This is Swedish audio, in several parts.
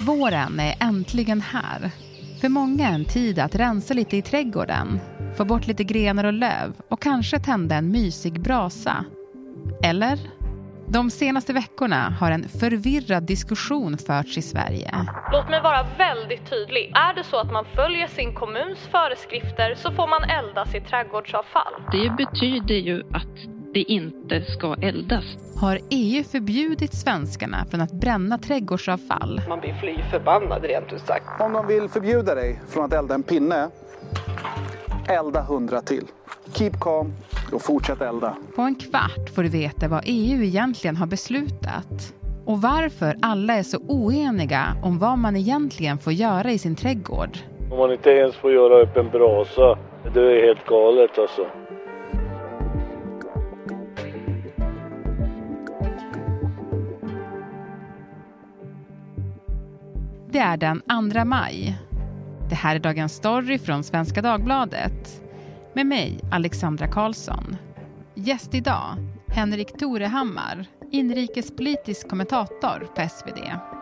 Våren är äntligen här. För många en tid att rensa lite i trädgården, få bort lite grenar och löv och kanske tända en mysig brasa. Eller? De senaste veckorna har en förvirrad diskussion förts i Sverige. Låt mig vara väldigt tydlig. Är det så att man följer sin kommuns föreskrifter så får man elda sitt trädgårdsavfall. Det betyder ju att det inte ska eldas. Har EU förbjudit svenskarna från att bränna trädgårdsavfall? Man blir fly förbannad rent ut sagt. Om de vill förbjuda dig från att elda en pinne, elda 100 till. Keep calm och fortsätt elda. På en kvart får du veta vad EU egentligen har beslutat. Och varför alla är så oeniga om vad man egentligen får göra i sin trädgård. Om man inte ens får göra upp en brasa, det är helt galet alltså. Det är den 2 maj. Det här är dagens story från Svenska Dagbladet. Med mig, Alexandra Karlsson. Gäst idag, Henrik Torehammar, inrikespolitisk kommentator på SvD.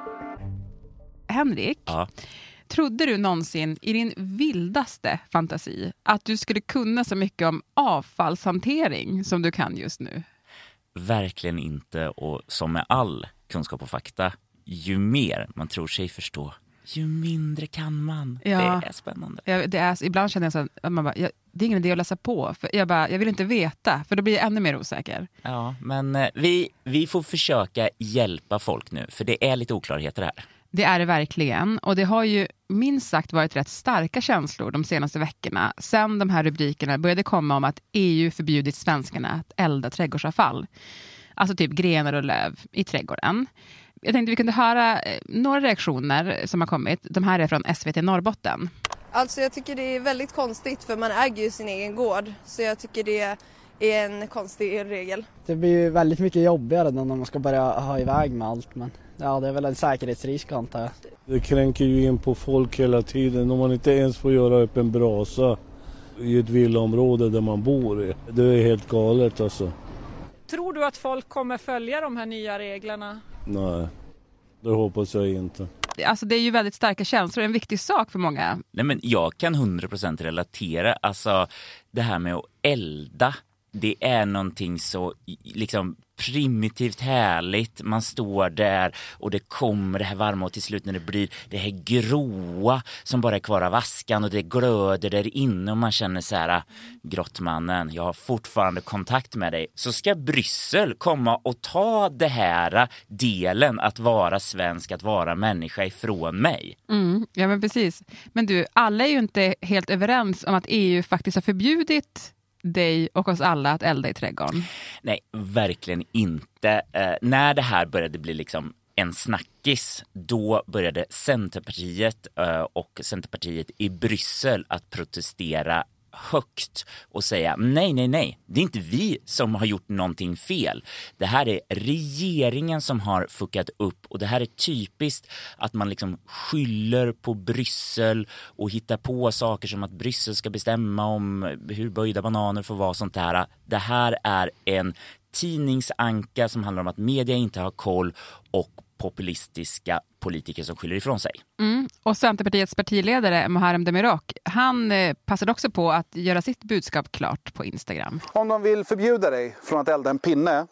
Henrik, Ja. Trodde du någonsin i din vildaste fantasi att du skulle kunna så mycket om avfallshantering som du kan just nu? Verkligen inte, och som med all kunskap och fakta, ju mer man tror sig förstå, ju mindre kan man. Ja. Det är spännande. Ibland känner jag så att man bara, det är ingen idé att läsa på. För jag vill inte veta, för då blir jag ännu mer osäker. Ja, men vi får försöka hjälpa folk nu, för det är lite oklarheter här. Det är det verkligen, och det har ju minst sagt varit rätt starka känslor de senaste veckorna sen de här rubrikerna började komma om att EU förbjudit svenskarna att elda trädgårdsavfall. Alltså typ grenar och löv i trädgården. Jag tänkte vi kunde höra några reaktioner som har kommit. De här är från SVT Norrbotten. Alltså jag tycker det är väldigt konstigt, för man äger ju sin egen gård. Så jag tycker det är en konstig regel. Det blir ju väldigt mycket jobbigare när man ska börja ha iväg med allt. Men ja, det är väl en säkerhetsrisk, antar jag. Det kränker ju in på folk hela tiden. Om man inte ens får göra upp en brasa i ett villaområde där man bor i. Det är helt galet alltså. Tror du att folk kommer följa de här nya reglerna? Nej, det hoppas jag inte. Alltså det är ju väldigt starka känslor, en viktig sak för många. Nej, men jag kan 100% relatera. Alltså det här med att elda, det är någonting så liksom primitivt härligt. Man står där och det kommer det här varma, och till slut när det blir det här gråa som bara är kvar av askan och det glöder där inne och man känner så här: grottmannen, jag har fortfarande kontakt med dig. Så ska Bryssel komma och ta det här delen att vara svensk, att vara människa ifrån mig. Ja men precis. Men du, alla är ju inte helt överens om att EU faktiskt har förbjudit dig och oss alla att elda i trädgården. Nej, verkligen inte. När det här började bli liksom en snackis, då började Centerpartiet och Centerpartiet i Bryssel att protestera högt och säga nej, det är inte vi som har gjort någonting fel. Det här är regeringen som har fuckat upp, och det här är typiskt att man liksom skyller på Bryssel och hittar på saker som att Bryssel ska bestämma om hur böjda bananer får vara, sånt där. Det här är en tidningsanka som handlar om att media inte har koll och populistiska politiker som skyller ifrån sig. Och Centerpartiets partiledare Muharrem Demirok, han passade också på att göra sitt budskap klart på Instagram. Om de vill förbjuda dig från att elda en pinne,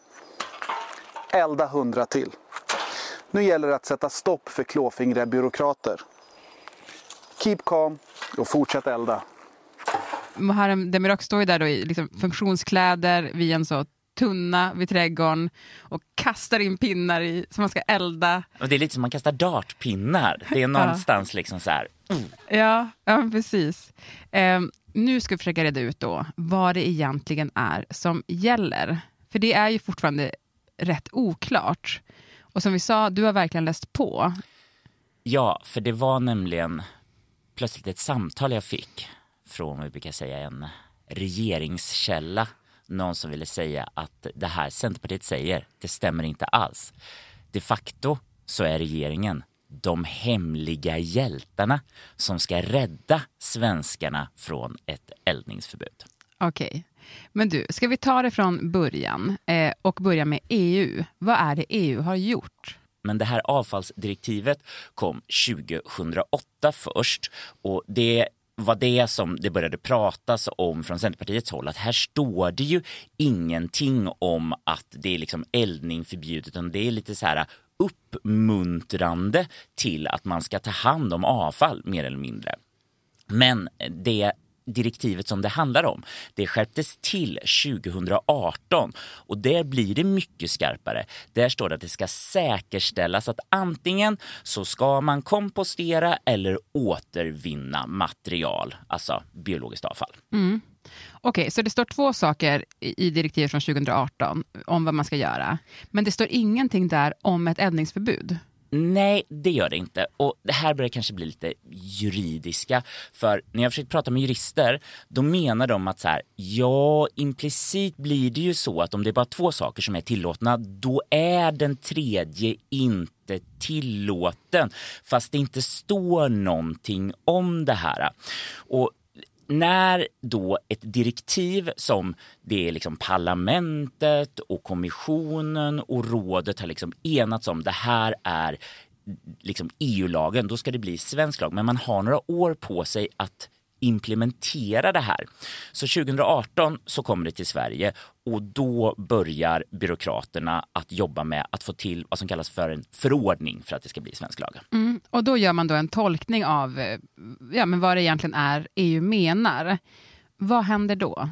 elda 100 till. Nu gäller det att sätta stopp för klåfingriga byråkrater. Keep calm och fortsätt elda. Muharrem Demirok står ju där då i liksom funktionskläder vid en så tunna vid trädgården och kastar in pinnar i som man ska elda. Och det är lite som man kastar dartpinnar. Det är någonstans liksom så här. Ja, precis. Nu ska vi försöka reda ut då vad det egentligen är som gäller. För det är ju fortfarande rätt oklart. Och som vi sa, du har verkligen läst på. Ja, för det var nämligen plötsligt ett samtal jag fick från, vi brukar säga, en regeringskälla. Någon som ville säga att det här Centerpartiet säger, det stämmer inte alls. De facto så är regeringen de hemliga hjältarna som ska rädda svenskarna från ett eldningsförbud. Okej. Men du, ska vi ta det från början och börja med EU? Vad är det EU har gjort? Men det här avfallsdirektivet kom 2008 först, och det var det som det började pratas om från Centerpartiets håll, att här står det ju ingenting om att det är liksom eldning förbjudet, utan det är lite så här uppmuntrande till att man ska ta hand om avfall mer eller mindre. Men det direktivet som det handlar om, det skärptes till 2018, och där blir det mycket skarpare. Där står det att det ska säkerställas att antingen så ska man kompostera eller återvinna material, alltså biologiskt avfall. Okej, så det står 2 saker i direktivet från 2018 om vad man ska göra. Men det står ingenting där om ett eldningsförbud. Nej, det gör det inte. Och det här börjar kanske bli lite juridiska. För när jag försökt prata med jurister, då menar de att så här, ja, implicit blir det ju så att om det är bara 2 saker som är tillåtna, då är den tredje inte tillåten. Fast det inte står någonting om det här. Och när då ett direktiv som det är liksom parlamentet och kommissionen och rådet har liksom enats om, det här är liksom EU-lagen, då ska det bli svensk lag. Men man har några år på sig att implementera det här. Så 2018 så kommer det till Sverige, och då börjar byråkraterna att jobba med att få till vad som kallas för en förordning för att det ska bli svensk lag. Och då gör man då en tolkning av men vad det egentligen är EU menar. Vad händer då?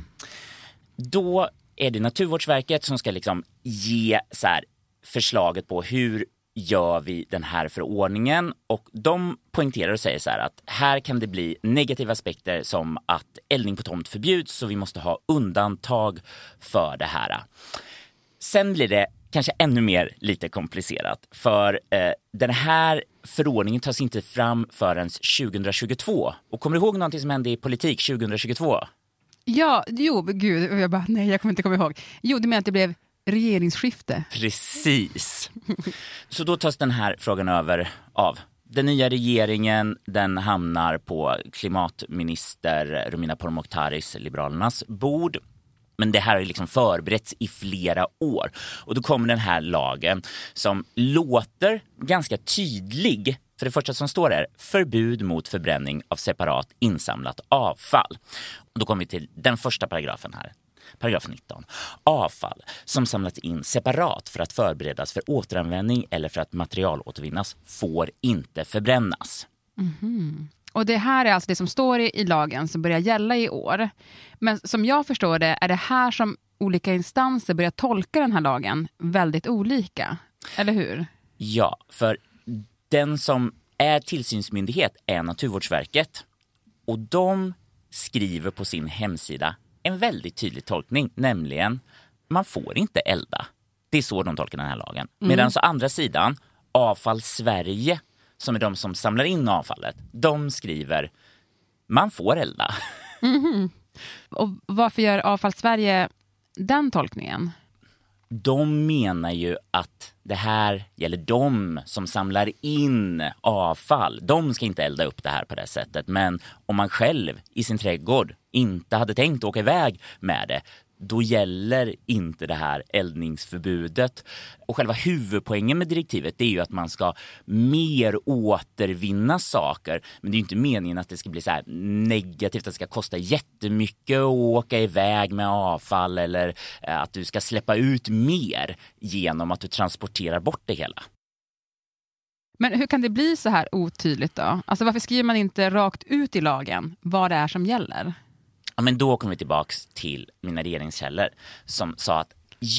Då är det Naturvårdsverket som ska liksom ge så här förslaget på hur gör vi den här förordningen, och de poängterar och säger så här att här kan det bli negativa aspekter som att eldning på tomt förbjuds, så vi måste ha undantag för det här. Sen blir det kanske ännu mer lite komplicerat, för den här förordningen tas inte fram förrän 2022. Och kommer du ihåg någonting som hände i politik 2022? Ja, gud, jag kommer inte komma ihåg. Jo, du menar att det blev regeringsskifte. Precis. Så då tas den här frågan över av den nya regeringen. Den hamnar på klimatminister Romina Pourmokhtaris, Liberalernas, bord. Men det här har liksom förberetts i flera år. Och då kommer den här lagen som låter ganska tydlig. För det första som står där, förbud mot förbränning av separat insamlat avfall. Och då kommer vi till den första paragrafen här. Paragraf 19. Avfall som samlats in separat för att förberedas för återanvändning eller för att material återvinnas får inte förbrännas. Och det här är alltså det som står i lagen som börjar gälla i år. Men som jag förstår det är det här som olika instanser börjar tolka den här lagen väldigt olika. Eller hur? Ja, för den som är tillsynsmyndighet är Naturvårdsverket. Och de skriver på sin hemsida en väldigt tydlig tolkning, nämligen man får inte elda. Det är så de tolkar den här lagen. Medan så andra sidan, Avfall Sverige, som är de som samlar in avfallet, de skriver man får elda. Och varför gör Avfall Sverige den tolkningen? De menar ju att det här gäller de som samlar in avfall. De ska inte elda upp det här på det sättet. Men om man själv i sin trädgård inte hade tänkt åka iväg med det, då gäller inte det här eldningsförbudet. Och själva huvudpoängen med direktivet är ju att man ska mer återvinna saker. Men det är ju inte meningen att det ska bli så här negativt, att det ska kosta jättemycket att åka iväg med avfall eller att du ska släppa ut mer genom att du transporterar bort det hela. Men hur kan det bli så här otydligt då? Alltså varför skriver man inte rakt ut i lagen vad det är som gäller? Ja, men då kommer vi tillbaka till mina regeringskällor som sa att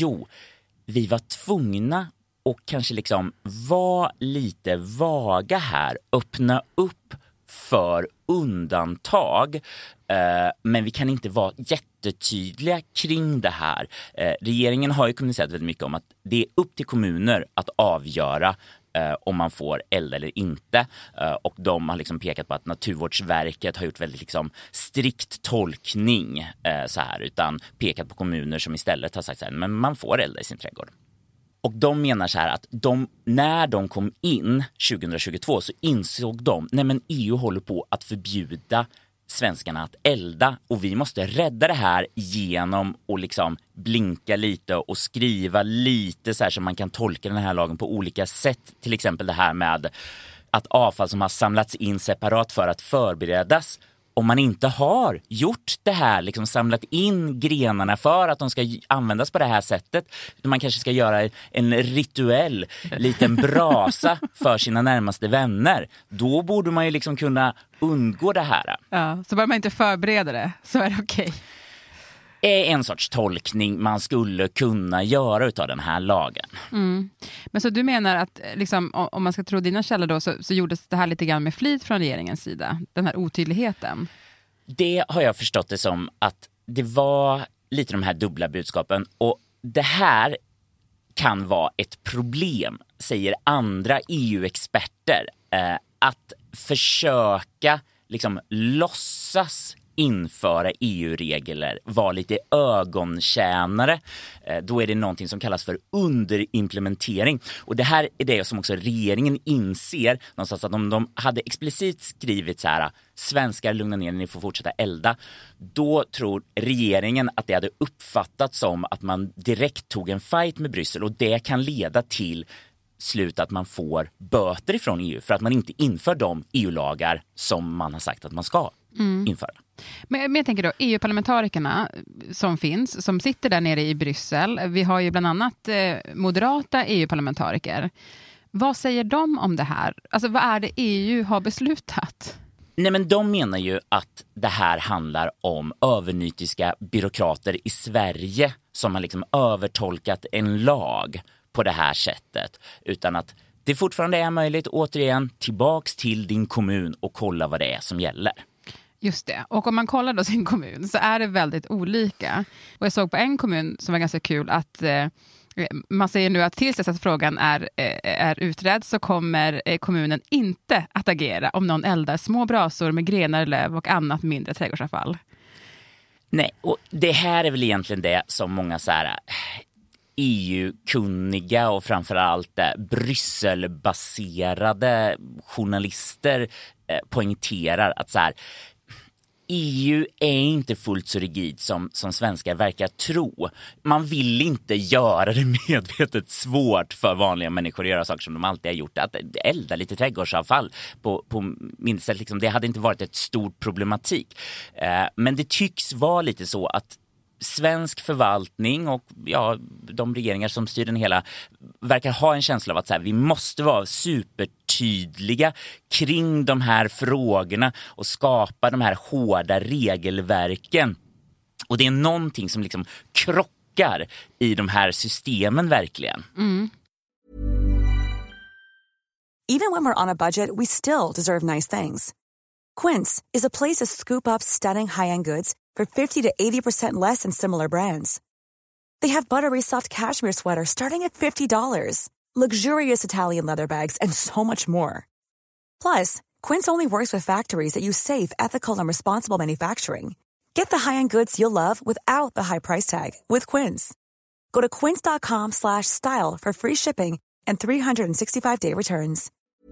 vi var tvungna och kanske liksom vara lite vaga här, öppna upp för undantag, men vi kan inte vara jättetydliga kring det här. Regeringen har ju kommunicerat väldigt mycket om att det är upp till kommuner att avgöra om man får elda eller inte. Och de har liksom pekat på att Naturvårdsverket har gjort väldigt liksom strikt tolkning så här, utan pekat på kommuner som istället har sagt så här, men man får elda i sin trädgård. Och de menar så här att när de kom in 2022 så insåg de, nej men EU håller på att förbjuda svenskarna att elda, och vi måste rädda det här genom att liksom blinka lite och skriva lite så här, så man kan tolka den här lagen på olika sätt. Till exempel det här med att avfall som har samlats in separat för att förberedas, om man inte har gjort det här, liksom samlat in grenarna för att de ska användas på det här sättet, man kanske ska göra en rituell liten brasa för sina närmaste vänner, då borde man ju liksom kunna undgå det här. Ja, så bara man inte förbereder det, så är det okej. Är en sorts tolkning man skulle kunna göra utav den här lagen. Mm. Men så du menar att liksom, om man ska tro dina källor då, så gjordes det här lite grann med flit från regeringens sida, den här otydligheten? Det har jag förstått det som att det var lite de här dubbla budskapen, och det här kan vara ett problem, säger andra EU-experter, att försöka liksom låtsas införa EU-regler, var lite ögontjänare. Då är det någonting som kallas för underimplementering. Och det här är det som också regeringen inser någonstans, att om de hade explicit skrivit så här: svenskar, lugna ner, ni får fortsätta elda, då tror regeringen att det hade uppfattats som att man direkt tog en fight med Bryssel, och det kan leda till slut att man får böter ifrån EU för att man inte inför de EU-lagar som man har sagt att man ska införa. Men jag tänker då, EU-parlamentarikerna som finns, som sitter där nere i Bryssel, vi har ju bland annat moderata EU-parlamentariker. Vad säger de om det här? Alltså vad är det EU har beslutat? Nej, men de menar ju att det här handlar om övernytiska byråkrater i Sverige som har liksom övertolkat en lag på det här sättet, utan att det fortfarande är möjligt, återigen, tillbaks till din kommun och kolla vad det är som gäller. Just det. Och om man kollar då sin kommun så är det väldigt olika. Och jag såg på en kommun som var ganska kul att man säger nu att tills dess att frågan är utredd så kommer kommunen inte att agera om någon eldar små brasor med grenar, löv och annat mindre trädgårdsavfall. Nej, och det här är väl egentligen det som många så här EU-kunniga och framförallt Brysselbaserade journalister poängterar, att så här, EU är inte fullt så rigid som svenskar verkar tro. Man vill inte göra det medvetet svårt för vanliga människor att göra saker som de alltid har gjort. Att elda lite trädgårdsavfall på minst sätt, liksom, det hade inte varit ett stort problematik. Men det tycks vara lite så att svensk förvaltning och de regeringar som styr den hela verkar ha en känsla av att så här, vi måste vara supertydliga kring de här frågorna och skapa de här hårda regelverken. Och det är någonting som liksom krockar i de här systemen verkligen. Even when we're on a budget, we still deserve nice things. Quince is a place to scoop up stunning high-end goods for 50 to 80% less than similar brands. They have buttery soft cashmere sweaters starting at $50, luxurious Italian leather bags, and so much more. Plus, Quince only works with factories that use safe, ethical, and responsible manufacturing. Get the high-end goods you'll love without the high price tag with Quince. Go to quince.com/style for free shipping and 365-day returns.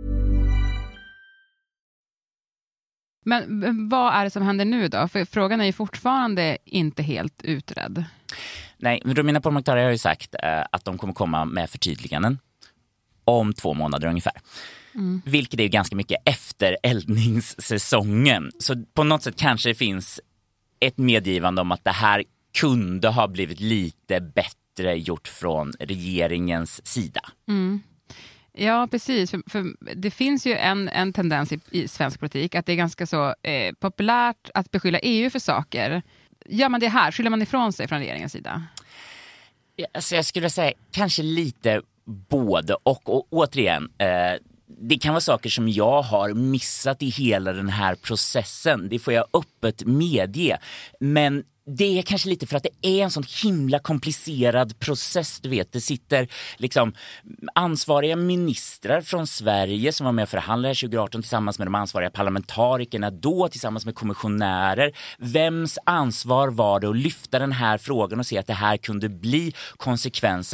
Men vad är det som händer nu då? För frågan är ju fortfarande inte helt utredd. Nej, men mina parlamentariker har ju sagt att de kommer komma med förtydliganden om 2 månader ungefär. Vilket är ju ganska mycket efter eldningssäsongen. Så på något sätt kanske det finns ett medgivande om att det här kunde ha blivit lite bättre gjort från regeringens sida. Ja, precis. För det finns ju en tendens i svensk politik att det är ganska så populärt att beskylla EU för saker. Gör man det här? Skyller man ifrån sig från regeringens sida? Alltså jag skulle säga kanske lite både och återigen, det kan vara saker som jag har missat i hela den här processen. Det får jag öppet medge. Men det är kanske lite för att det är en sån himla komplicerad process, du vet. Det sitter liksom ansvariga ministrar från Sverige som var med och förhandlade 2018 tillsammans med de ansvariga parlamentarikerna då, tillsammans med kommissionärer. Vems ansvar var det att lyfta den här frågan och se att det här kunde bli konsekvensen?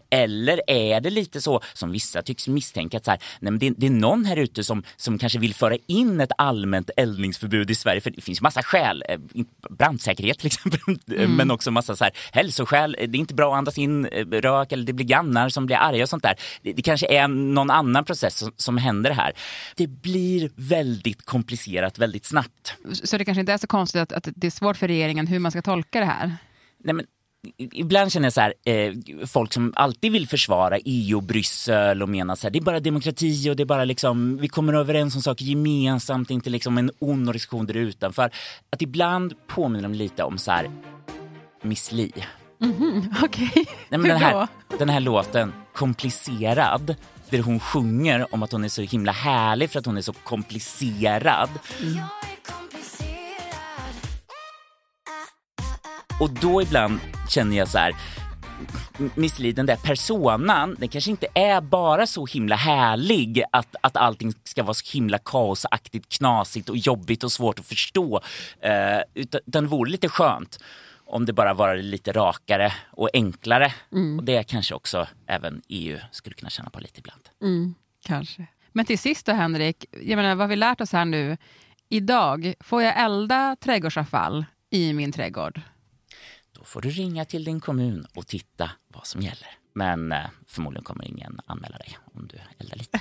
Eller är det lite så som vissa tycks misstänka att så här, nej men det är någon här ute som kanske vill föra in ett allmänt eldningsförbud i Sverige, för det finns massa skäl, brandsäkerhet till exempel, men också massa så här hälsoskäl, det är inte bra att andas in rök eller det blir grannar som blir arga och sånt där. Det kanske är någon annan process som händer här. Det blir väldigt komplicerat väldigt snabbt. Så det kanske inte är så konstigt att det är svårt för regeringen hur man ska tolka det här? Nej, men ibland känner jag så här, folk som alltid vill försvara EU och Bryssel och menar så här, det är bara demokrati och det är bara liksom, vi kommer överens om saker gemensamt, inte liksom en ond organisation där utanför. Att ibland påminner de lite om så här Miss Li. Okej. Nej, men den här låten, Komplicerad, där hon sjunger om att hon är så himla härlig för att hon är så komplicerad. Och då ibland känner jag så här, Miss Li, den där personan, den kanske inte är bara så himla härlig att allting ska vara så himla kaosaktigt, knasigt och jobbigt och svårt att förstå. Utan det vore lite skönt om det bara var lite rakare och enklare. Och det kanske också även EU skulle kunna känna på lite ibland. Kanske. Men till sist då, Henrik, jag menar, vad vi lärt oss här nu. Idag får jag elda trädgårdsavfall i min trädgård. Då får du ringa till din kommun och titta vad som gäller. Men förmodligen kommer ingen anmäla dig om du eldar lite.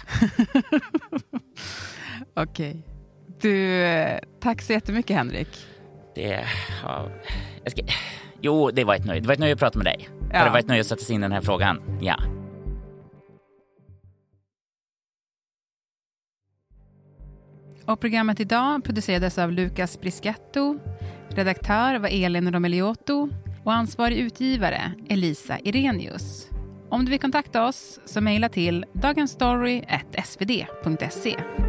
Okej. Du, tack så jättemycket, Henrik. Det var ett nöje. Det var ett nöje att prata med dig. Ja. Det var ett nöje att sätta sig in i den här frågan. Ja. Och programmet idag producerades av Lucas Brisketto. Redaktör var Elin Romeliotto och ansvarig utgivare Elisa Irenius. Om du vill kontakta oss så mejla till dagensstory@svd.se.